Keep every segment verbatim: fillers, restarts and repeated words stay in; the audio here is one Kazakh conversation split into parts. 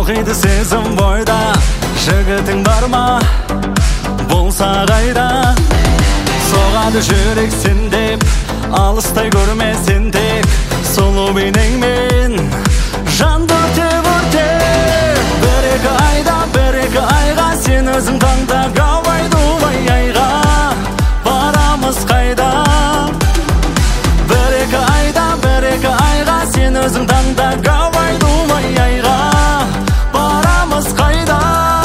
толқиды сезім бойда. Жігітің бар ма, болса қайда? Соғады жүрек сен деп, алыстай көрме сен тек. Сұлу бейнеңмен жанды өртеп-өртеп. Бір-екі айда, бір-екі айға сен өзің таңда. Гавай Дубай айға барамыз қайда? Бір-екі айда, бір-екі айға сен өзің таңда. Гавай Дубай айға барамыз қайда?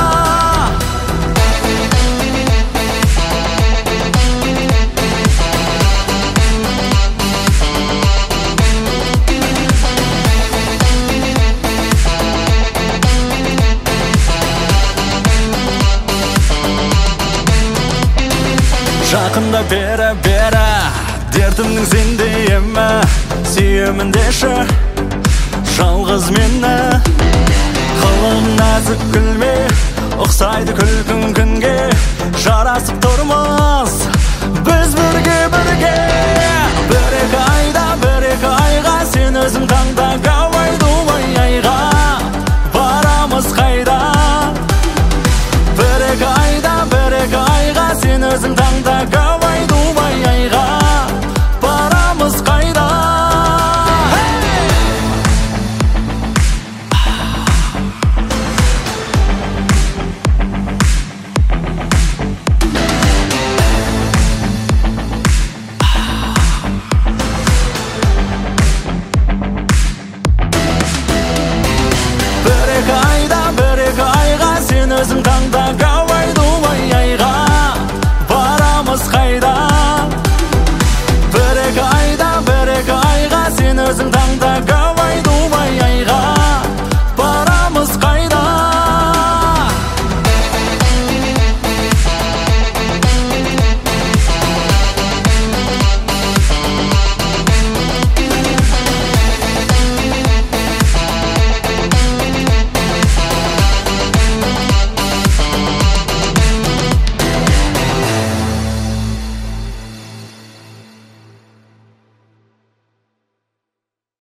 Жақында бері-бері дертімнің сенде емі. Сүйемін деші жалғыз мені. Қылың нәзік күлме, ұқсайды күлкің күнге. Жарасып тұрмыз біз бірге.